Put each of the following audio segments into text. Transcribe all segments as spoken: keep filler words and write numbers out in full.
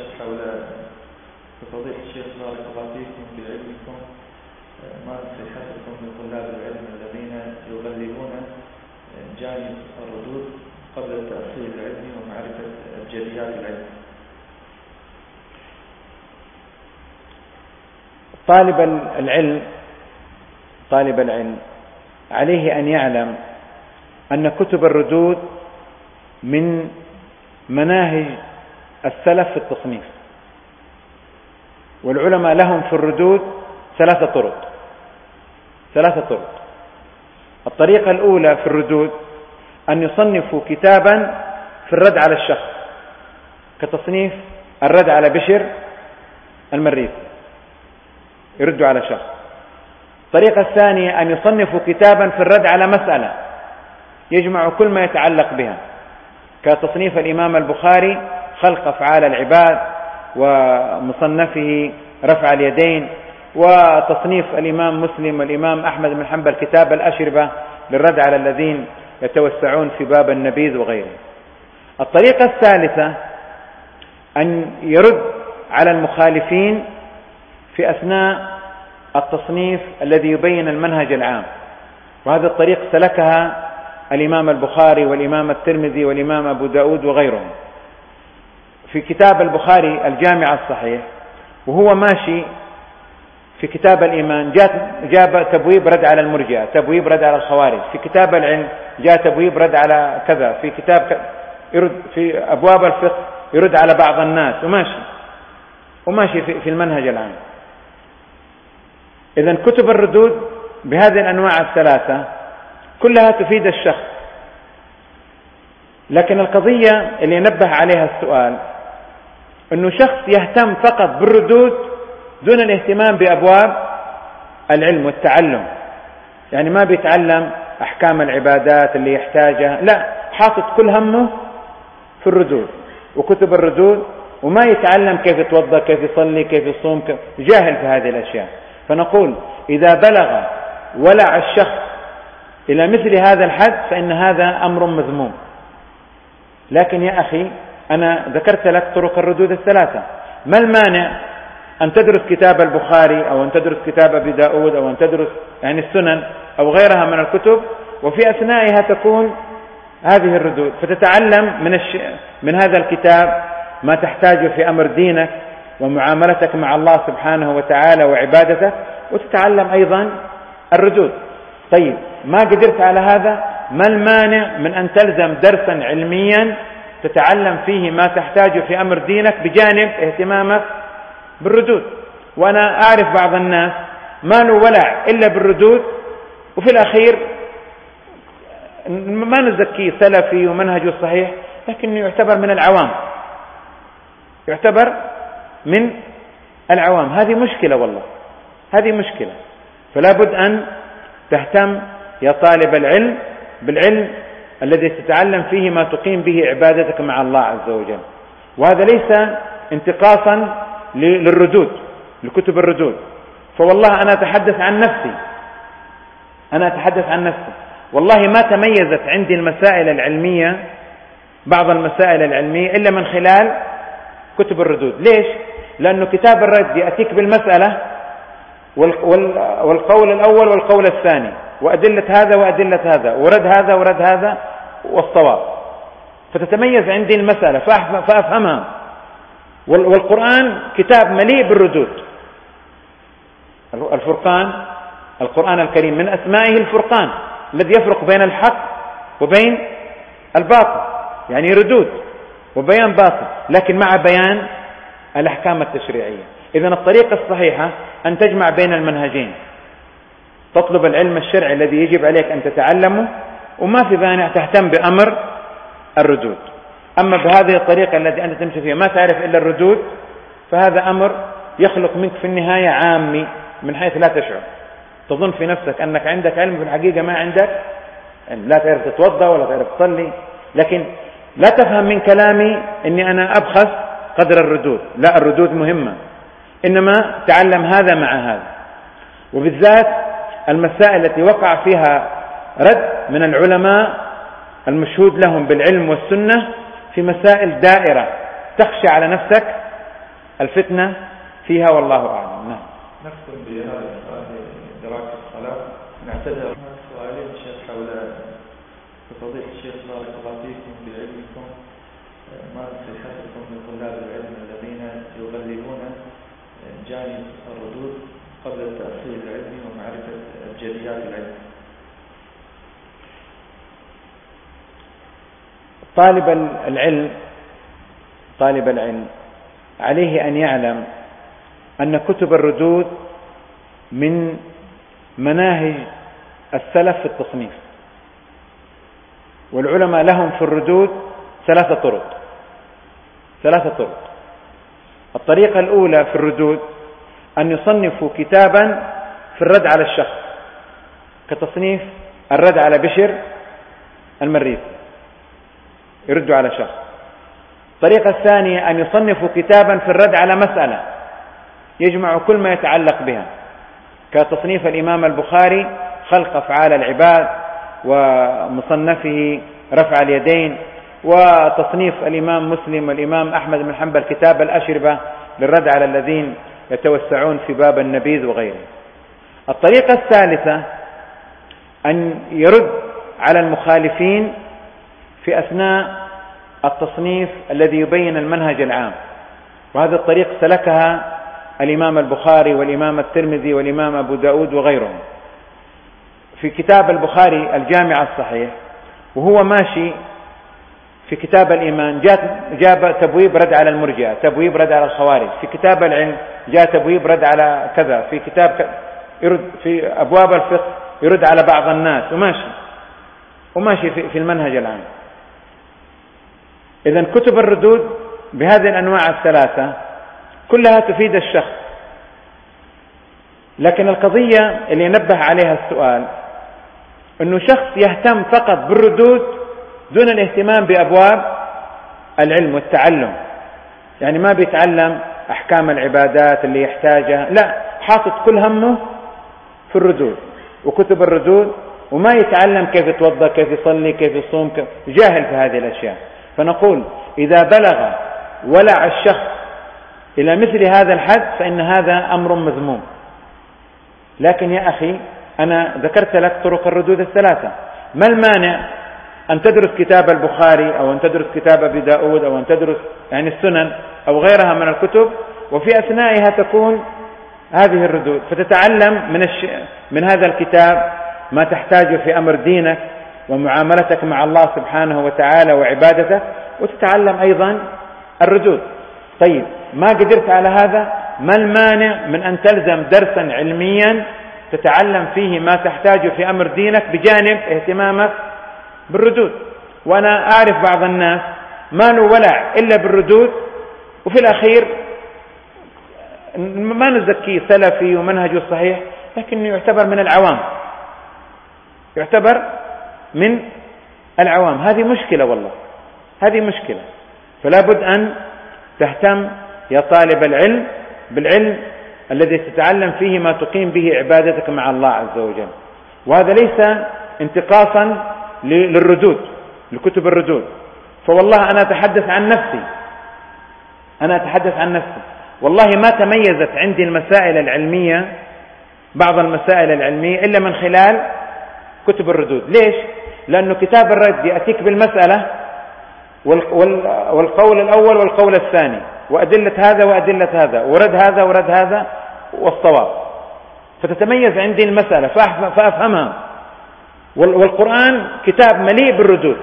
حول فضيلة الشيخ بارك الله فيكم في علمكم، ما نصيحتكم لطلاب العلم الذين يغلبون جانب الردود قبل التأصيل العلمي ومعرفة جديات العلم؟ طالب العلم طالب العلم عليه أن يعلم أن كتب الردود من مناهج السلف في التصنيف، والعلماء لهم في الردود ثلاثة طرق ثلاثة طرق الطريقة الأولى في الردود أن يصنفوا كتابا في الرد على الشخص، كتصنيف الرد على بشر المريسي، يردوا على شخص. الطريقة الثانية أن يصنفوا كتابا في الرد على مسألة، يجمع كل ما يتعلق بها، كتصنيف الإمام البخاري خلق أفعال العباد، ومصنفه رفع اليدين، وتصنيف الإمام مسلم والإمام أحمد بن حنبل كتاب الأشربة للرد على الذين يتوسعون في باب النبيذ وغيره. الطريقة الثالثة أن يرد على المخالفين في أثناء التصنيف الذي يبين المنهج العام، وهذا الطريق سلكها الإمام البخاري والإمام الترمذي والإمام أبو داود وغيرهم. في كتاب البخاري الجامع الصحيح وهو ماشي في كتاب الإيمان جاب تبويب رد على المرجئة، تبويب رد على الخوارج. في كتاب العلم جاء تبويب رد على كذا. في كتاب يرد في أبواب الفقه يرد على بعض الناس، وماشي وماشي في المنهج العام. إذن كتب الردود بهذه الأنواع الثلاثة كلها تفيد الشخص، لكن القضية اللي نبه عليها السؤال أنه شخص يهتم فقط بالردود دون الاهتمام بأبواب العلم والتعلم، يعني ما بيتعلم أحكام العبادات اللي يحتاجها، لا، حاطط كل همه في الردود وكتب الردود، وما يتعلم كيف يتوضأ، كيف يصلي، كيف يصوم، كيف جاهل في هذه الأشياء. فنقول إذا بلغ ولع الشخص إلى مثل هذا الحد فإن هذا أمر مذموم. لكن يا أخي أنا ذكرت لك طرق الردود الثلاثة، ما المانع أن تدرس كتاب البخاري أو أن تدرس كتاب أبي داود أو أن تدرس يعني السنن أو غيرها من الكتب، وفي أثنائها تكون هذه الردود، فتتعلم من, الش... من هذا الكتاب ما تحتاجه في أمر دينك ومعاملتك مع الله سبحانه وتعالى وعبادتك، وتتعلم أيضا الردود. طيب ما قدرت على هذا، ما المانع من أن تلزم درسا علميا تتعلم فيه ما تحتاجه في أمر دينك بجانب اهتمامك بالردود؟ وأنا أعرف بعض الناس ما له ولع إلا بالردود، وفي الأخير ما نزكيه سلفي ومنهجه صحيح، لكنه يعتبر من العوام، يعتبر من العوام. هذه مشكلة والله، هذه مشكلة. فلا بد أن تهتم يا طالب العلم بالعلم الذي تتعلم فيه ما تقيم به عبادتك مع الله عز وجل. وهذا ليس انتقاصا للردود، لكتب الردود. فوالله أنا أتحدث عن نفسي أنا أتحدث عن نفسي والله ما تميزت عندي المسائل العلمية، بعض المسائل العلمية، إلا من خلال كتب الردود. ليش؟ لأنه كتاب الرد يأتيك بالمسألة والقول الأول والقول الثاني، وأدلة هذا وأدلة هذا، ورد هذا ورد هذا، والصواب، فتتميز عندي المسألة فأفهمها. والقرآن كتاب مليء بالردود. الفرقان، القرآن الكريم من أسمائه الفرقان الذي يفرق بين الحق وبين الباطل، يعني ردود وبيان باطل، لكن مع بيان الأحكام التشريعية. إذن الطريقة الصحيحة أن تجمع بين المنهجين، تطلب العلم الشرعي الذي يجب عليك أن تتعلمه، وما في مانع تهتم بأمر الردود. أما بهذه الطريقة التي أنت تمشي فيها ما تعرف إلا الردود، فهذا أمر يخلق منك في النهاية عامي من حيث لا تشعر، تظن في نفسك أنك عندك علم، في الحقيقة ما عندك، لا تعرف تتوضأ ولا تعرف تصلي. لكن لا تفهم من كلامي أني أنا أبخس قدر الردود، لا، الردود مهمة، إنما تعلم هذا مع هذا. وبالذات المسائل التي وقع فيها رد من العلماء المشهود لهم بالعلم والسنة في مسائل دائرة تخشى على نفسك الفتنة فيها، والله أعلم. نعم. نختم بهذا السؤال لدراك الصلاة. نعتذر سؤالين شيخ حول فضيلة الشيخ بارك الله فيكم بعلمكم، ما نصيحتكم لطلاب العلم الذين يغلبون جانب الردود قبل التأصيل العلمي ومعرفة جليات العلم؟ طالب العلم طالب العلم عليه أن يعلم أن كتب الردود من مناهج السلف في التصنيف، والعلماء لهم في الردود ثلاثة طرق ثلاثة طرق الطريقة الأولى في الردود أن يصنفوا كتابا في الرد على الشخص، كتصنيف الرد على بشر المريسي، يردوا على شخص. الطريقة الثانية أن يصنفوا كتابا في الرد على مسألة، يجمع كل ما يتعلق بها، كتصنيف الإمام البخاري خلق أفعال العباد، ومصنفه رفع اليدين، وتصنيف الإمام مسلم والإمام أحمد بن حنبل كتاب الأشربة للرد على الذين يتوسعون في باب النبيذ وغيره. الطريقة الثالثة أن يرد على المخالفين في أثناء التصنيف الذي يبين المنهج العام، وهذا الطريق سلكها الإمام البخاري والإمام الترمذي والإمام أبو داود وغيرهم. في كتاب البخاري الجامع الصحيح وهو ماشي في كتاب الإيمان جاب تبويب رد على المرجئة، تبويب رد على الخوارج. في كتاب العلم جاء تبويب رد على كذا. في كتاب يرد في أبواب الفقه يرد على بعض الناس، وماشي وماشي في المنهج العام. إذن كتب الردود بهذه الأنواع الثلاثة كلها تفيد الشخص، لكن القضية اللي نبه عليها السؤال أنه شخص يهتم فقط بالردود دون الاهتمام بأبواب العلم والتعلم، يعني ما بيتعلم أحكام العبادات اللي يحتاجها، لا، حاطط كل همه في الردود وكتب الردود، وما يتعلم كيف يتوضأ، كيف يصلي، كيف يصوم، كيف جاهل في هذه الأشياء. فنقول إذا بلغ ولع الشخص إلى مثل هذا الحد فإن هذا أمر مذموم. لكن يا أخي أنا ذكرت لك طرق الردود الثلاثة، ما المانع أن تدرس كتاب البخاري أو أن تدرس كتاب أبي داود أو أن تدرس يعني السنن أو غيرها من الكتب، وفي أثنائها تكون هذه الردود، فتتعلم من, الش... من هذا الكتاب ما تحتاجه في أمر دينك ومعاملتك مع الله سبحانه وتعالى وعبادتك، وتتعلم أيضا الردود. طيب ما قدرت على هذا، ما المانع من أن تلزم درسا علميا تتعلم فيه ما تحتاجه في أمر دينك بجانب اهتمامك بالردود؟ وأنا أعرف بعض الناس ما له ولع إلا بالردود، وفي الأخير ما نزكيه سلفي ومنهجه صحيح، لكنه يعتبر من العوام، يعتبر من العوام. هذه مشكلة، والله هذه مشكلة. فلا بد أن تهتم يا طالب العلم بالعلم الذي تتعلم فيه ما تقيم به عبادتك مع الله عز وجل. وهذا ليس انتقاصا للردود، لكتب الردود. فوالله أنا أتحدث عن نفسي أنا أتحدث عن نفسي والله ما تميزت عندي المسائل العلمية، بعض المسائل العلمية، إلا من خلال كتب الردود. ليش؟ لأنه كتاب الرد يأتيك بالمسألة والقول الأول والقول الثاني، وأدلة هذا وأدلة هذا، ورد هذا ورد هذا والصواب، فتتميز عندي المسألة فأفهمها. والقرآن كتاب مليء بالردود.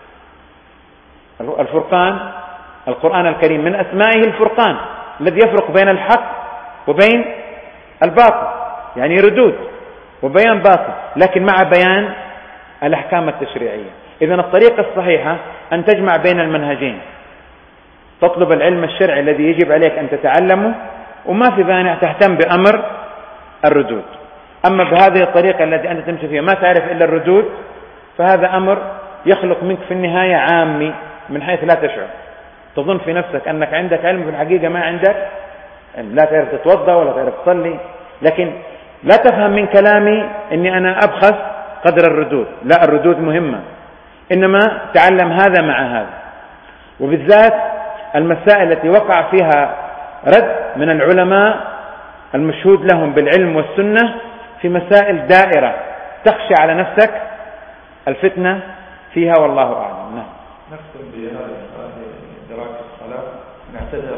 الفرقان، القرآن الكريم من أسمائه الفرقان الذي يفرق بين الحق وبين الباطل، يعني ردود وبيان باطل، لكن مع بيان الأحكام التشريعية. إذن الطريقة الصحيحة أن تجمع بين المنهجين، تطلب العلم الشرعي الذي يجب عليك أن تتعلمه، وما في مانع تهتم بأمر الردود. أما بهذه الطريقة التي أنت تمشي فيها ما تعرف إلا الردود، فهذا أمر يخلق منك في النهاية عامي من حيث لا تشعر. تظن في نفسك أنك عندك علم، في الحقيقة ما عندك، لا تعرف تتوضأ ولا تعرف تصلي. لكن لا تفهم من كلامي أني أنا أبخس قدر الردود، لا، الردود مهمة، إنما تعلم هذا مع هذا. وبالذات المسائل التي وقع فيها رد من العلماء المشهود لهم بالعلم والسنة في مسائل دائرة تخشى على نفسك الفتنة فيها، والله أعلم. نختم بهذا السؤال دراك الصلاة. نعتذر